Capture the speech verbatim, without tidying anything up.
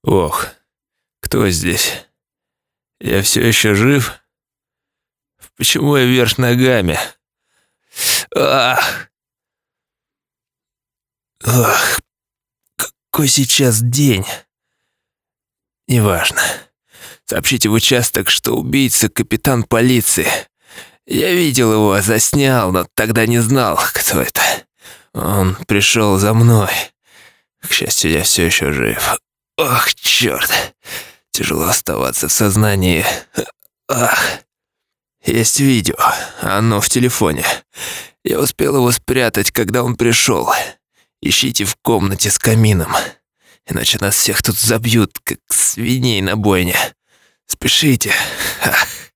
Ох, кто здесь? Я все еще жив? Почему я вверх ногами? Ах! Ах, какой сейчас день? Неважно. Сообщите в участок, что убийца капитан полиции. Я видел его, заснял, но тогда не знал, кто это. Он пришел за мной. К счастью, я все еще жив. Ох, черт. Тяжело оставаться в сознании. Ах. Есть видео. Оно в телефоне. Я успел его спрятать, когда он пришел. Ищите в комнате с камином. Иначе нас всех тут забьют, как свиней на бойне. Спешите. Ах.